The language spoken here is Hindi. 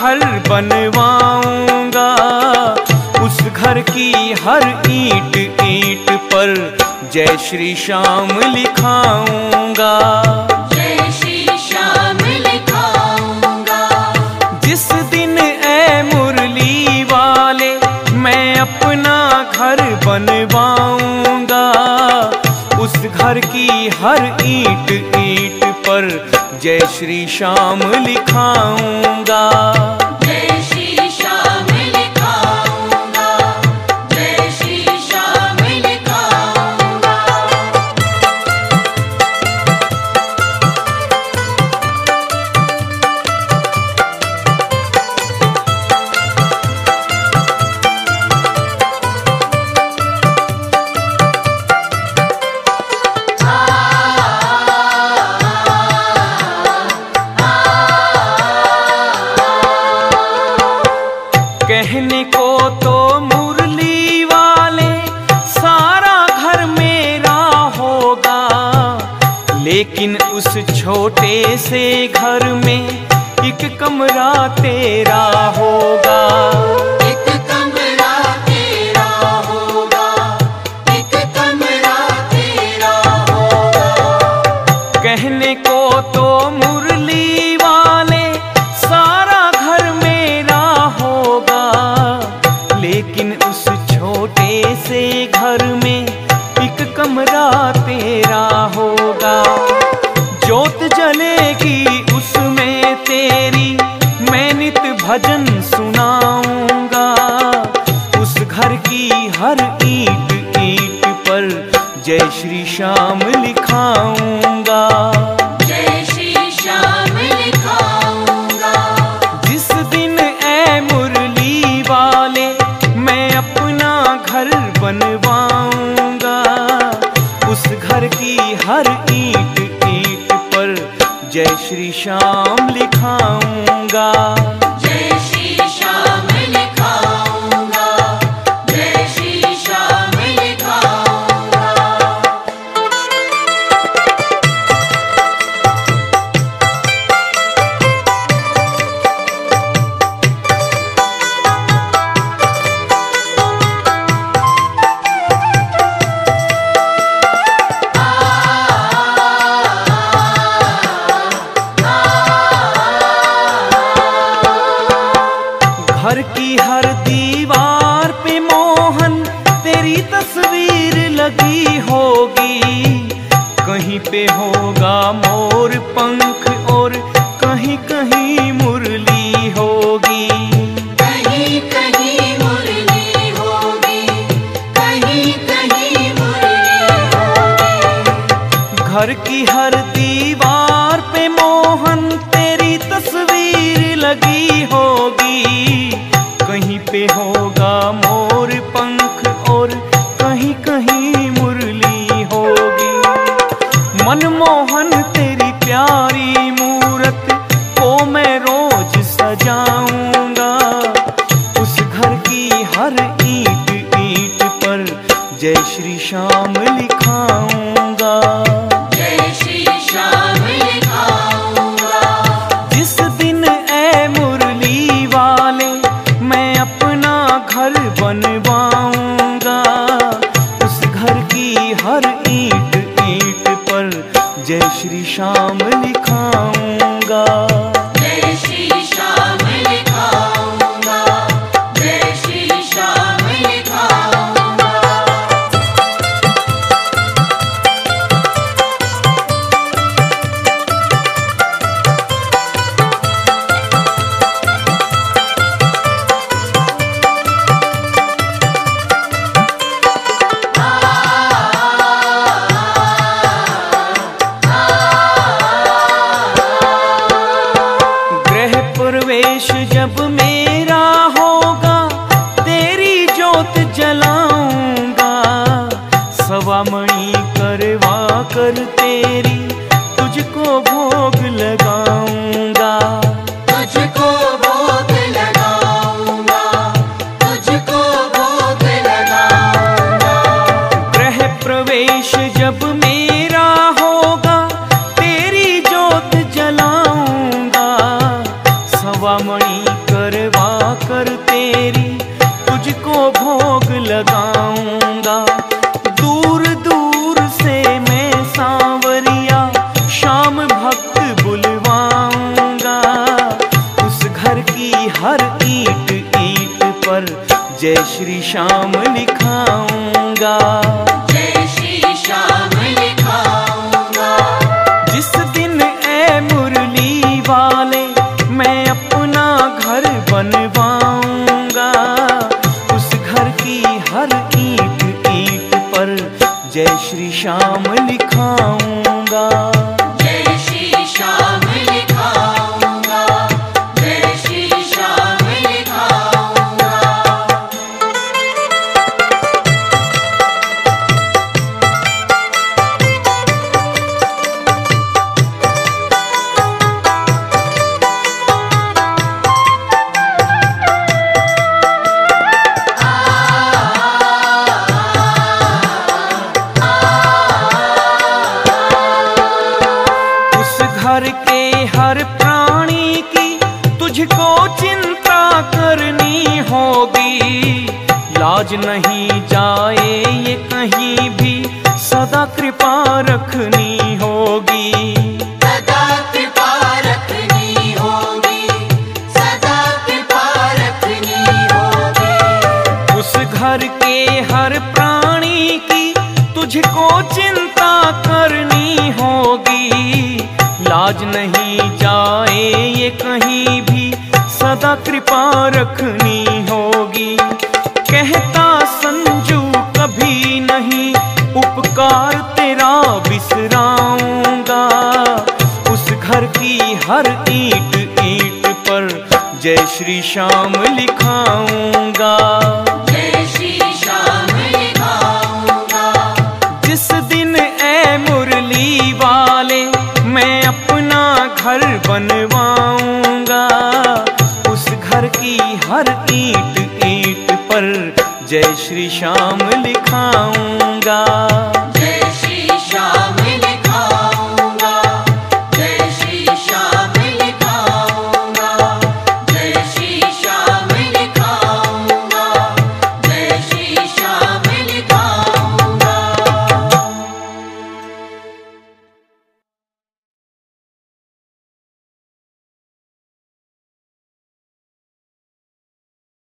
घर बनवाऊंगा, उस घर की हर ईंट ईंट पर जय श्री श्याम लिखाऊंगा, जय श्री श्याम लिखाऊंगा। जिस दिन ऐ मुरली वाले मैं अपना घर बनवाऊंगा, उस घर की हर ईंट ईंट पर जय श्री श्याम लिखाऊंगा, जय श्री श्याम लिखाऊंगा, जय श्री श्याम लिखाऊंगा। कहने को तो मुरली वाले सारा घर मेरा होगा, लेकिन उस छोटे से घर में एक कमरा तेरा होगा, एक कमरा तेरा होगा, एक कमरा तेरा होगा। कहने को तो मुरली वाले सारा घर मेरा होगा, लेकिन उस छोटे से घर में एक कमरा तेरा होगा। जोत जलेगी उसमें तेरी मैं नित भजन सुनाऊंगा, उस घर की हर ईंट ईंट पर जय श्री श्याम लिखाऊंगा, जय श्री श्याम लिखाऊंगा। जिस दिन ऐ मुरली वाले मैं अपना घर बनवाऊंगा, उस घर की हर ईंट ईंट पर जय श्री श्याम लिखाऊंगा, जय श्री श्याम लिखाऊंगा, जय श्री श्याम लिखाऊंगा। घर की हर दीवार पे मोहन तेरी तस्वीर लगी होगी, कहीं पे होगा मोर पंख और कहीं कहीं मुरली होगी, कहीं कहीं मुरली होगी, कहीं कहीं मुरली होगी। घर की हर दीवार पे मोहन तेरी तस्वीर लगी होगी, कहीं पे होगा मोर पंख और कहीं कहीं मुरली होगी। मनमोहन तेरी प्यारी मूरत को मैं रोज सजाऊंगा, उस घर की हर ईंट ईंट पर जय श्री श्याम लिखाऊंगा, जय श्री श्याम लिखाऊंगा। जिस दिन ऐ मुरली वाले मैं अपना घर बनवाऊंगा, उस घर की हर ईंट ईंट पर जय श्री श्याम लिखाऊंगा, जय श्री श्याम लिखाऊंगा, जय श्री श्याम लिखाऊंगा। प्रवेश जब मेरा होगा तेरी जोत जलाऊंगा, सवा मणि करवा कर तेरी तुझको भोग लगाऊंगा, तुझको भोग लगाऊंगा, तुझको भोग लगाऊंगा। गृह प्रवेश जब मेरा होगा तेरी जोत जलाऊंगा, सवा मणि श्याम लिखाऊंगा। जय श्री श्याम लिखाऊंगा। जिस दिन ऐ मुरली वाले मैं अपना घर बनवाऊंगा, उस घर की हर ईंट ईंट पर जय श्री श्याम लिखाऊंगा। जय श्री श्याम लिखाऊंगा। जय श्री श्याम लिखाऊंगा। घर के हर प्राणी की तुझको चिंता करनी होगी, लाज नहीं जाए ये कहीं भी सदा कृपा रखनी होगी। सदा कृपा रखनी होगी। सदा कृपा रखनी होगी। उस घर के हर प्राणी की तुझको चिंता करनी होगी, लाज नहीं जाए ये कहीं भी सदा कृपा रखनी होगी। कहता संजू कभी नहीं उपकार तेरा बिसराऊंगा, उस घर की हर ईंट ईंट पर जय श्री श्याम लिखाऊंगा। जय श्री श्याम लिखाऊंगा। जिस दिन ऐ मुरली वाले मैं अपना घर बनवाऊंगा, उस घर की हर ईंट ईंट पर जय श्री श्याम लिखाऊंगा।